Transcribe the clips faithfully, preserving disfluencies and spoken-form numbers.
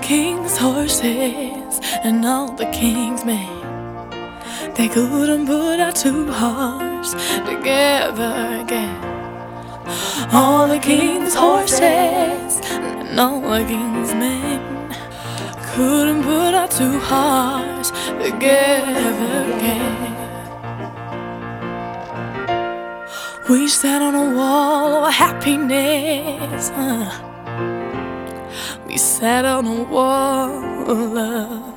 king's horses and all the king's men, they couldn't put our two hearts together again. All the king's horses and all the king's men couldn't put our two hearts together again. We sat on a wall of happiness, uh. We sat on a wall of love.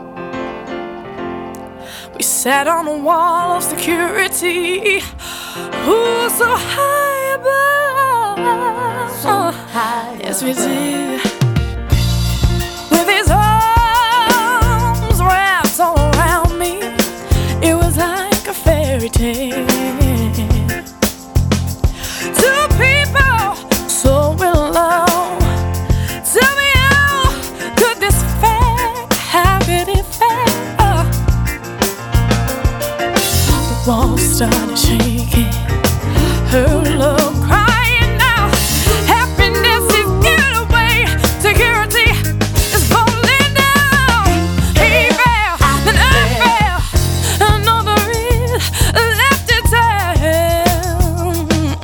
We sat on a wall of security, ooh, so high above, so high yes we did. With his arms wrapped all around me, it was like a fairy tale. Two people so in love, tell me how could this fair, how could it fair? The walls started shaking, her love crying out. Happiness is getting away, security is falling down. He fell, then I fell, another is left to tell.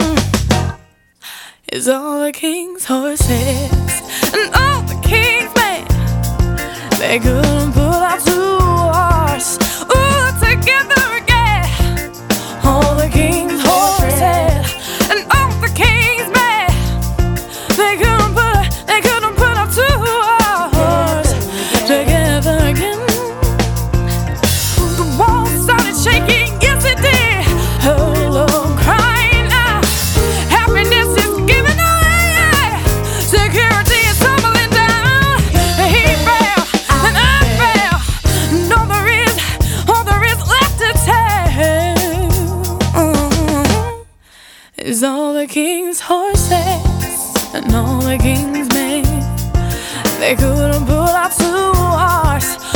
It's all the king's horses and all the king's men, they couldn't put our two hearts, ooh, together again. All the king's horses and all the king's men, they couldn't put, they couldn't put our two hearts together again. The walls started shaking, yes it did. Her love crying out. Happiness is giving away, security is tumbling down. He fell, and I fell, and all there is, all there is left to tell is all the king's horses and all the king's men, they couldn't put our two hearts